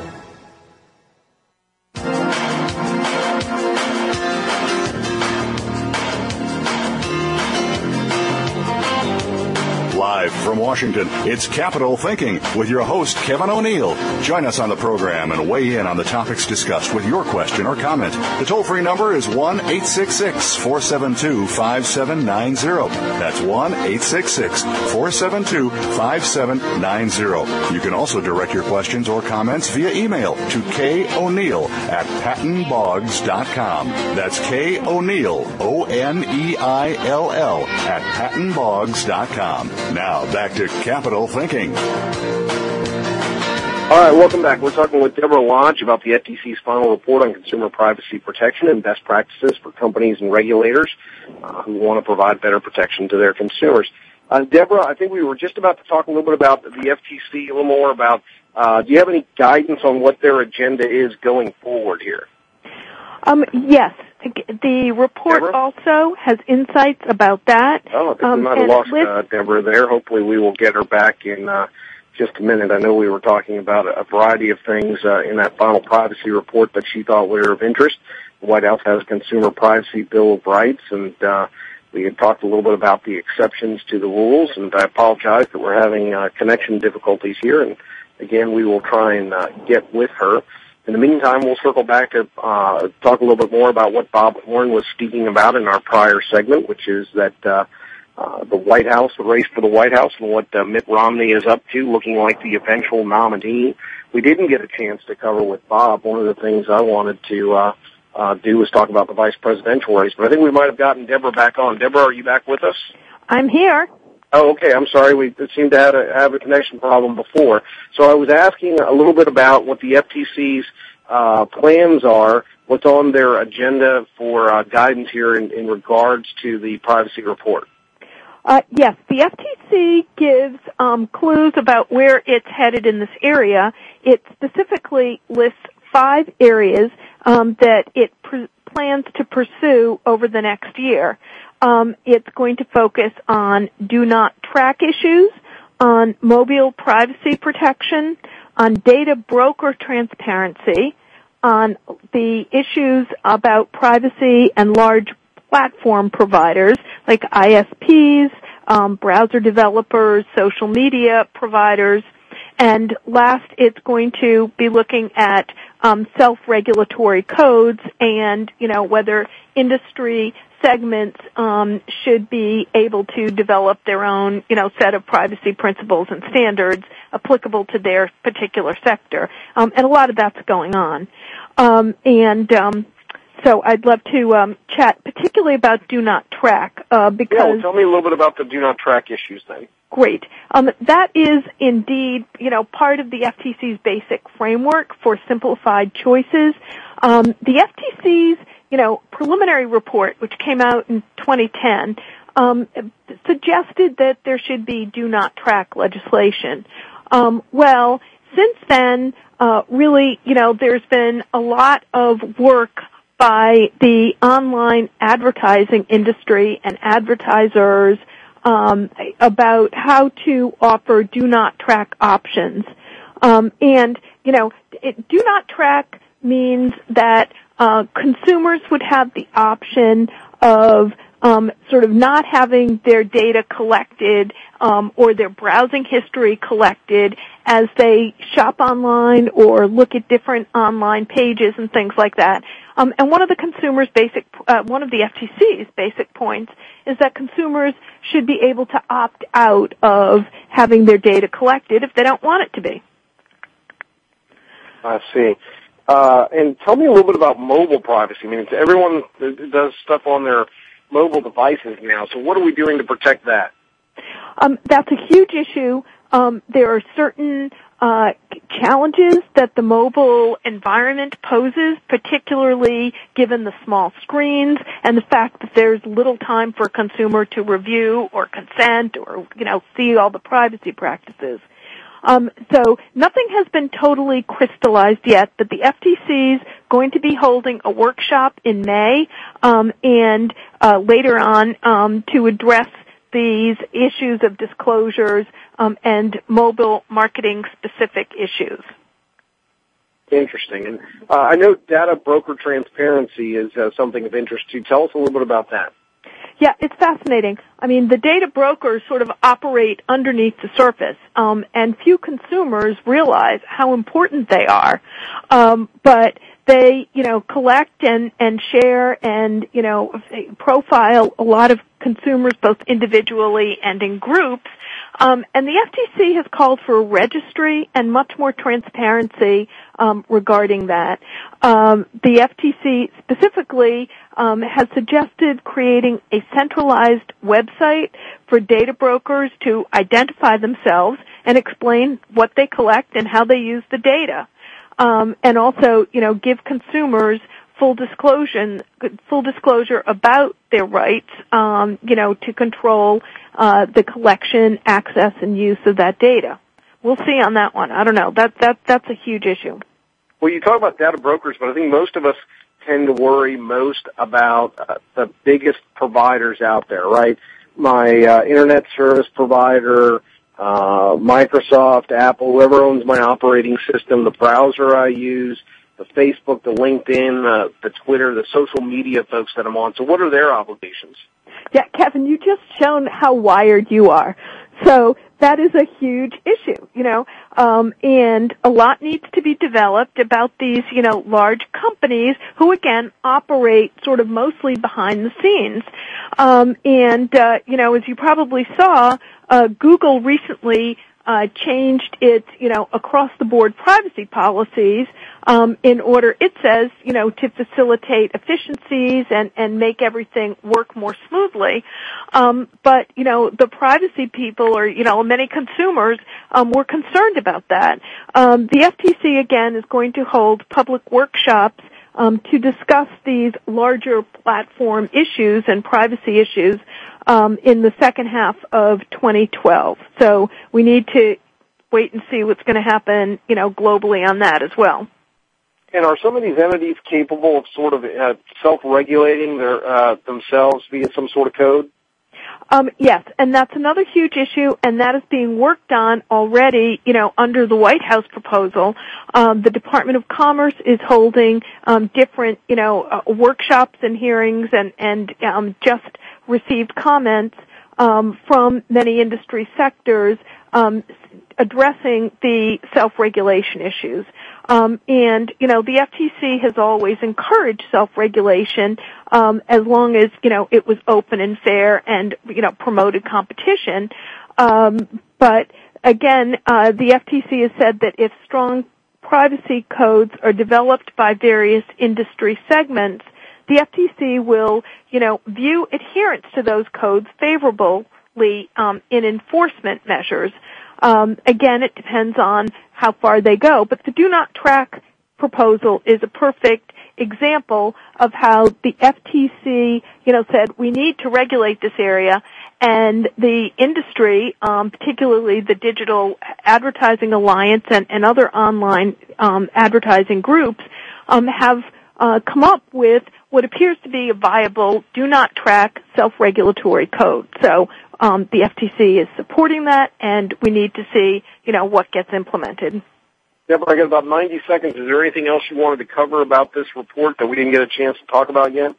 Live from Washington, it's Capital Thinking with your host, Kevin O'Neill. Join us on the program and weigh in on the topics discussed with your question or comment. The toll-free number is one eight six six, four seven two, five seven nine zero. That's one eight six six, four seven two, five seven nine zero. You can also direct your questions or comments via email to koneil at patton boggs dot com. That's K O'Neill, O N E I L L, at patton boggs dot com. Now, back to Capital Thinking. All right, welcome back. We're talking with Deborah Lodge about the F T C's final report on consumer privacy protection and best practices for companies and regulators uh, who want to provide better protection to their consumers. Uh, Deborah, I think we were just about to talk a little bit about the F T C, a little more about, uh, do you have any guidance on what their agenda is going forward here? Um, yes. The report Deborah? also has insights about that. Oh, I think um, we might have lost lists- uh, Deborah there. Hopefully we will get her back in uh, just a minute. I know we were talking about a variety of things uh, in that final privacy report that she thought were of interest. The White House has a Consumer Privacy Bill of Rights, and uh, we had talked a little bit about the exceptions to the rules, and I apologize that we're having uh, connection difficulties here, and again, we will try and uh, get with her. In the meantime, we'll circle back to uh, talk a little bit more about what Bob Horn was speaking about in our prior segment, which is that uh, uh, the White House, the race for the White House, and what uh, Mitt Romney is up to, looking like the eventual nominee. We didn't get a chance to cover with Bob. One of the things I wanted to uh, uh, do was talk about the vice presidential race, but I think we might have gotten Deborah back on. Deborah, are you back with us? I'm here. Oh, okay. I'm sorry. We seemed to have a, have a connection problem before. So I was asking a little bit about what the F T C's uh, plans are, what's on their agenda for uh, guidance here in, in regards to the privacy report. Uh, yes, the F T C gives um, clues about where it's headed in this area. It specifically lists five areas um, that it pr- plans to pursue over the next year. Um, it's going to focus on do not track issues, on mobile privacy protection, on data broker transparency, on the issues about privacy and large platform providers like I S Ps, um, browser developers, social media providers, and last it's going to be looking at um, self-regulatory codes and, you know, whether industry segments um, should be able to develop their own, you know, set of privacy principles and standards applicable to their particular sector. Um, and a lot of that's going on. Um, and um, so I'd love to um, chat particularly about do not track uh, because... Yeah, well, tell me a little bit about the do not track issues then. Great. Um, that is indeed, you know, part of the F T C's basic framework for simplified choices. Um, the F T C's you know, preliminary report, which came out in twenty ten, um, suggested that there should be do not track legislation. Um, well, since then, uh, really, you know, there's been a lot of work by the online advertising industry and advertisers um, about how to offer do not track options. Um, and, you know, it, do not track means that Uh, consumers would have the option of um, sort of not having their data collected um, or their browsing history collected as they shop online or look at different online pages and things like that. Um, and one of the consumers' basic, uh, one of the F T C's basic points is that consumers should be able to opt out of having their data collected if they don't want it to be. I see. Uh, and tell me a little bit about mobile privacy. I mean, it's everyone does stuff on their mobile devices now. So what are we doing to protect that? Um, that's a huge issue. Um, there are certain uh, challenges that the mobile environment poses, particularly given the small screens and the fact that there's little time for a consumer to review or consent or, you know, see all the privacy practices. Um, so nothing has been totally crystallized yet, but the F T C is going to be holding a workshop in May um, and uh, later on um, to address these issues of disclosures um, and mobile marketing specific issues. Interesting. And uh, I know data broker transparency is uh, something of interest to you. Tell us a little bit about that. Yeah, it's fascinating. I mean, the data brokers sort of operate underneath the surface, um, and few consumers realize how important they are. Um, but they, you know, collect and, and share and, you know, profile a lot of consumers both individually and in groups. Um, and the F T C has called for a registry and much more transparency um, regarding that. Um, the F T C specifically um, has suggested creating a centralized website for data brokers to identify themselves and explain what they collect and how they use the data, um, and also, you know, give consumers full disclosure, full disclosure about their rights, um, you know, to control uh, the collection, access, and use of that data. We'll see on that one. I don't know. That that that's a huge issue. Well, you talk about data brokers, but I think most of us tend to worry most about uh, the biggest providers out there, right? My uh, internet service provider, uh, Microsoft, Apple, whoever owns my operating system, the browser I use, the Facebook, the LinkedIn, uh, the Twitter, the social media folks that I'm on. So what are their obligations? Yeah, Kevin, you just shown how wired you are. So that is a huge issue, you know, um, and a lot needs to be developed about these, you know, large companies who, again, operate sort of mostly behind the scenes. Um, and, uh, you know, as you probably saw, uh, Google recently Uh, changed its, you know, across-the-board privacy policies um, in order, it says, you know, to facilitate efficiencies and, and make everything work more smoothly. Um, but, you know, the privacy people or, you know, many consumers um, were concerned about that. Um, the F T C, again, is going to hold public workshops um, to discuss these larger platform issues and privacy issues Um, in the second half of twenty twelve. So we need to wait and see what's going to happen, you know, globally on that as well. And are some of these entities capable of sort of uh, self-regulating their uh, themselves via some sort of code? Um, yes, and that's another huge issue, and that is being worked on already, you know, under the White House proposal. Um, the Department of Commerce is holding um, different, you know, uh, workshops and hearings and, and um, just received comments um, from many industry sectors um, addressing the self-regulation issues. Um, and, you know, the F T C has always encouraged self-regulation um, as long as, you know, it was open and fair and, you know, promoted competition. Um, but, again, uh, the F T C has said that if strong privacy codes are developed by various industry segments, the F T C will, you know, view adherence to those codes favorably um, in enforcement measures. Um, again, it depends on how far they go, but the do not track proposal is a perfect example of how the F T C, you know, said we need to regulate this area, and the industry, um, particularly the Digital Advertising Alliance and, and other online um, advertising groups, um, have uh, come up with what appears to be a viable do not track self-regulatory code. So um, the F T C is supporting that, and we need to see, you know, what gets implemented. Deborah, I got about ninety seconds. Is there anything else you wanted to cover about this report that we didn't get a chance to talk about yet?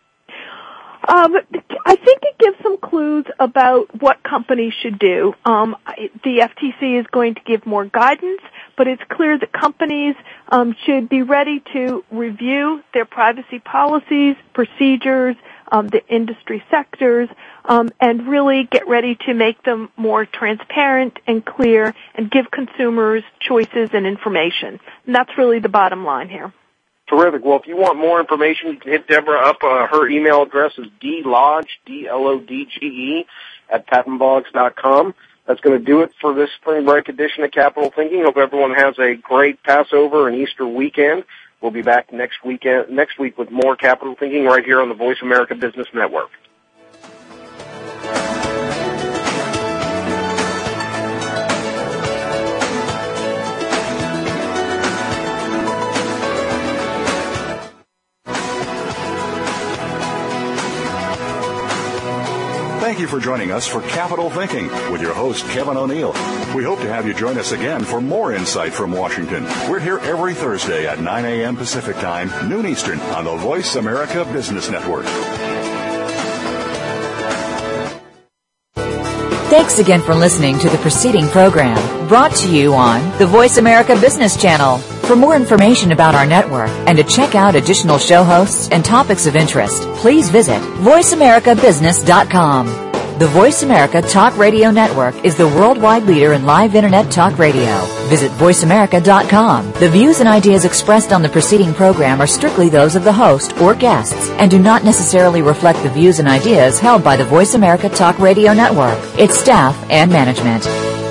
Um, I think it gives some clues about what companies should do. Um, the F T C is going to give more guidance, but it's clear that companies um, should be ready to review their privacy policies, procedures, um, the industry sectors, um, and really get ready to make them more transparent and clear and give consumers choices and information. And that's really the bottom line here. Terrific. Well, if you want more information, you can hit Deborah up. Uh, her email address is dlodge, D L O D G E, at patent bogs dot com. That's going to do it for this spring break edition of Capital Thinking. Hope everyone has a great Passover and Easter weekend. We'll be back next weekend, next week with more Capital Thinking right here on the Voice America Business Network. Thank you for joining us for Capital Thinking with your host, Kevin O'Neill. We hope to have you join us again for more insight from Washington. We're here every Thursday at nine a.m. Pacific Time, noon Eastern, on the Voice America Business Network. Thanks again for listening to the preceding program, brought to you on the Voice America Business Channel. For more information about our network and to check out additional show hosts and topics of interest, please visit voice america business dot com. The Voice America Talk Radio Network is the worldwide leader in live Internet talk radio. Visit voice america dot com. The views and ideas expressed on the preceding program are strictly those of the host or guests and do not necessarily reflect the views and ideas held by the Voice America Talk Radio Network, its staff, and management.